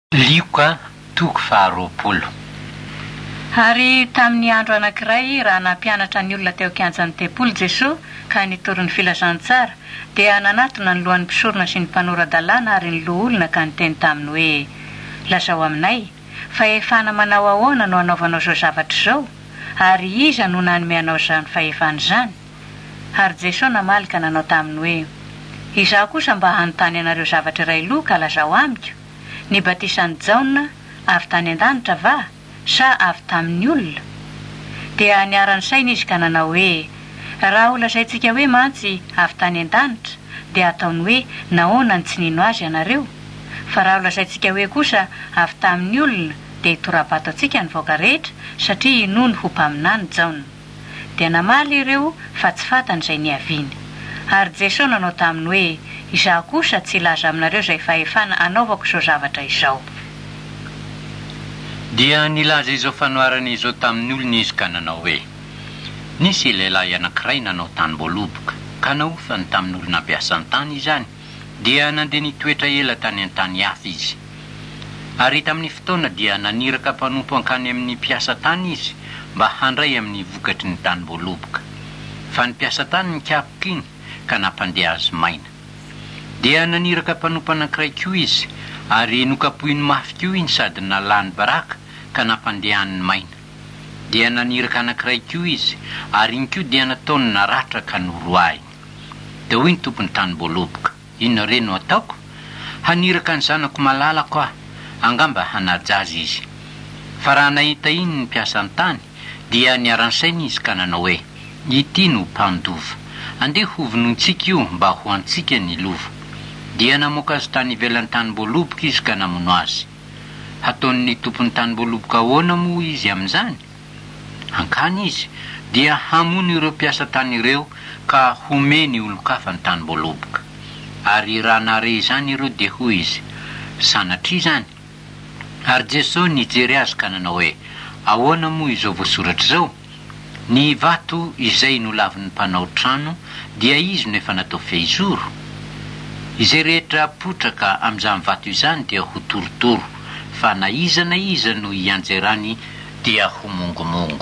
Lioka toko faharoapolo. Ary tamin'ny andro anankiray raha nampianatra ny olona teo kianjan'ny Tempolo Jesoa ka nitory ny filazantsara dia nanatona ny lohan'ny mpisorona sy ny mpanorandalàna ary ny loha olona ka niteny taminy hoe lazao aminay fa efana manao ahoana no anaovanao zao zavatra zao ary iza no nanome anao izany faefana izany. Ary Jesoa namalika nanao taminy hoe izaho kosa mba hanontany anareo zavatra iray loha ka lazao amiko. Ny batisan'i Jaona avy tany an-danitra va sa avy tamin'ny olona? Dia niarany saina izy ka nanao hoe raha ho lazaintsika hoe mantsy avy tany an-danitra dia ataony hoe nahoana ny tsy nino azy ianareo, fa raha ho lazaintsika hoe kosa avy tamin'ny olona dia hitorabato antsika ny vahoaka rehetra satria inono ho mpaminany Jaona. Dia namaly ireo fa tsy fantan'izay niaviany. Ary Jesoa nanao taminy hoe izaho kosa tsy laza aminareo izay faefana anaovako izao zavatra izao. Dia nilaza izao fanoarana izao tamin'ny olona izy ka nanao hoe nisy lehilahy anankiray nanao tany-boaloboka ka naofany tamin'ny olona ampiasany tany izany dia nandeha nitoetra ela tany an-tany hafa izy. Ary tamin'ny fotoana dia naniraka mpanompo ankany amin'ny mpiasa tany izy mba handray amin'ny vokatry ny tany-boaloboka. Fa ny mpiasa tany nikapoka iny ka nampandeha azy maina. Dia naniraka mpanompo anankiray koa izy ary nokapohiny mafy koa iny sady nalany baraka ka nampandehany maina. Dia naniraka anankiray koa izy ary iny koa dia nataony naratra ka noroahiny. Dia hoy ny tompony tany-boaloboka, inona re no ataoko? Haniraka ny zanako malalako aho, angamba hanaja azy izy. Fa raha nahita iny ny mpiasany tany dia niaran-saina izy ka nanao hoe ity no mpandova, andeha hovinontsika io mba ho antsika ny lovo. Dia namoaka azy tany ivelan'ny tany-boaloboka izy ka namono azy. Hataon'ny tompony tany-boaloboka ahoana moa izy amin'izany? Hankany izy dia hamono ireo mpiasa tany ireo ka homeny olon-kafa ny tany-boaloboka. Ary raha nare izany ireo dia hoy izy, sanatria izany. Ary Jesosy nijery azy ka nanao hoe ahoana moa izao voasoratra izao? Ny vato izay nolavin'ny mpanao trano dia izy no efa natao fehizoro. Izay rehetra potraka amin'izany vato izany dia ho torotoro, fa na iza no ianjerany dia ho mongomongo.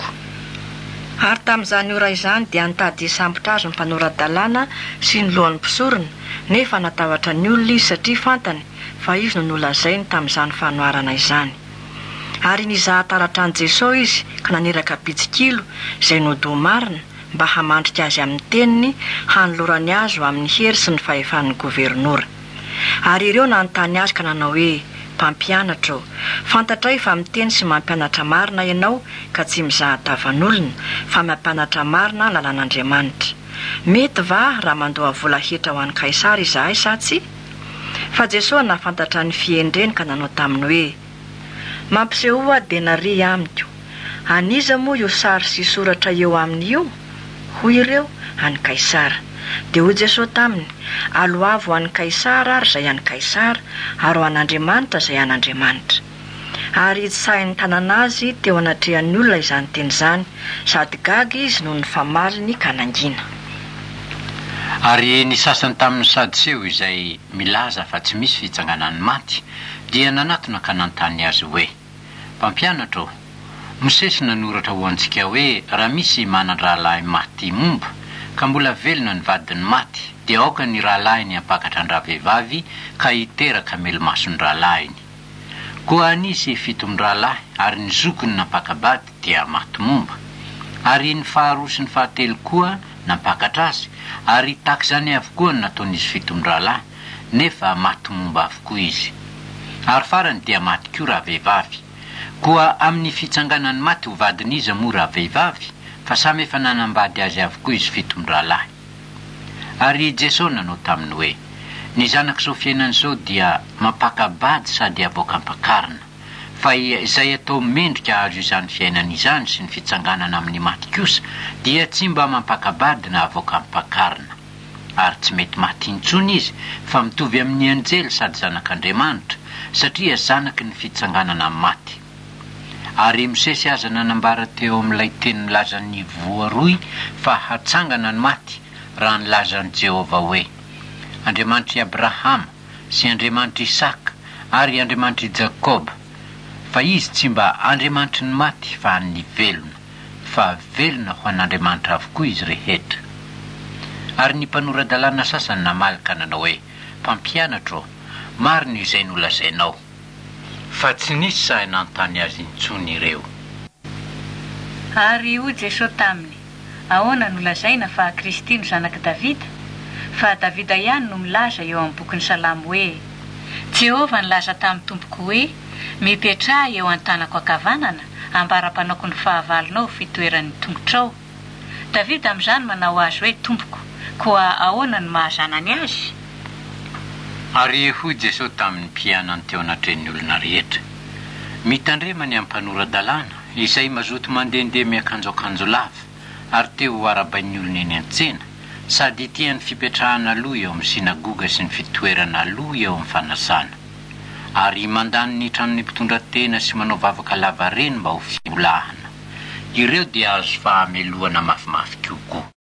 Ary tamin'izany ora izany dia nitady hisambotra azy ny mpanorandalàna sy ny lohan'ny mpisorona, nefa natavatra ny olona izy satria fantany fa izy no nolazainy tamin'izany fanoarana izany. Ary nizahan-taratra an' Jesosy izy ka naniraka pitsikilo izay nodomarina mba hamandrika azy amin'ny teniny hanolorany azy ho amin'ny hery sy ny fahefan'ny gobernora. Ary ireo nanontany azy ka nanao hoe mpampianatra, fantatray fa miteny sy mampianatra marina ianao ka tsy mizahan-tavan'olona fa mampianatra marina lalàn'Andriamanitra. Mety va raha mandoa vola hetra ho an'i Kaisara izahay sa tsy? Fa Jesosy nafantatra ny fiendreny ka nanao taminy hoe mampiseho dia nary amiko. Aniza moa io sary sy soratra eo aminy io? Hoy ireo an'i Kaisara. Dia hoy Jesosy taminy, aloavo an'i Kaisara ary izay an'i Kaisara, ary ho an'Andriamanitra izay an'Andriamanitra. Ary sain'ny tanana azy teo anatrehan'ny olona izany teny izany, sady gaga izy noho ny famaliny ka nangina. Ary ny sasany tamin'ny Sadoseo izay milaza fa tsy misy fitsanganan'ny maty dia nanatona ka nanontany azy hoe mpampianatra, Mosesy nanoratra ho antsika hoe raha misy manan-drahalahy maty momba ka mbola velona ny vadiny maty dia aoka ny rahalahiny hampakatra ny rahavehivavy ka hiteraka melomason'ny rahalahiny. Koa nisy 7 rahalahy ary ny zokony nampakabady dia maty momba. Ary ny faharoa sy ny fahatelo koa nampakatra azy ary tahaka izany avokoa ny nataon'izy 7 rahalahy nefa maty momba avokoa izy. Ary farany dia maty koa rahavehivavy. Koa amin'ny fitsanganan'ny maty ho vadin'izy moa rahavehivavy, fa samy efa nanambady azy avokoa izy 7 rahalahy. Ary Jesosy nanao taminy hoe ny zanak'izao fiainan'izao dia mampakabady sady avoaka-mpakarina, fa izay atao mendrika azo izany fiainana izany sy ny fitsanganana amin'ny maty kosa dia tsy mba mampakabady na avoaka-mpakarina. Ary tsy mety maty intsony izy fa mitovy amin'ny anjely sady zanak'Andriamanitra satria zanaky ny fitsanganana amin'ny maty. Ary Mosesy aza nanambara teo amin'ilay teny nilazan'ny voaroy fa hatsangana ny maty raha nilazan'i Jehova hoe Andriamanitra Abrahama sy Andriamanitra Isaka ary Andriamanitry Jakoba, fa izy tsy mba Andriamanitry ny maty fa ny velona, fa velona ho an'Andriamanitra avokoa izy rehetra. Ary ny mpanoradalàna sasany namalaka nanao hoe, mpampianatra, marina izay nolazainao, fa tsy nisy sahy nanontany azy intsony ireo. Ary hoy Jesosy taminy, ahoana nolazaina fa Kristy no zanak'i Davida? Fa Davida ihany no milaza eo amin'ny bokin'ny Salamo hoe, Jehovah nilaza tamin'ny tompoko hoe, mipetraha eo an-tanako ankavanana, ambara-panaoko ny fahavalonao fitoeran'ny tongotrao. Davida amin'izany manao azy hoe tompoko, koa ahoana ny mahazanany azy? Ary hoy Jesosy tamin'ny mpianany teo anatrehan'ny olona rehetra, mitandremany amin'ny mpanoradalàna izay mazoto mandehandeha miakanjoakanjo lava ary teo arabain'ny olona eny an-tsena, sady tiany fipetrahana aloha eo amin'ny sinagoga sy ny fitoerana aloha eo amin'ny fanasana, ary mandany ny tranon'ny mpitondran-tena sy manao vavaka lava reny mba ho fiolahana. Ireo dia azo fahamelohana mafimafy kokoa.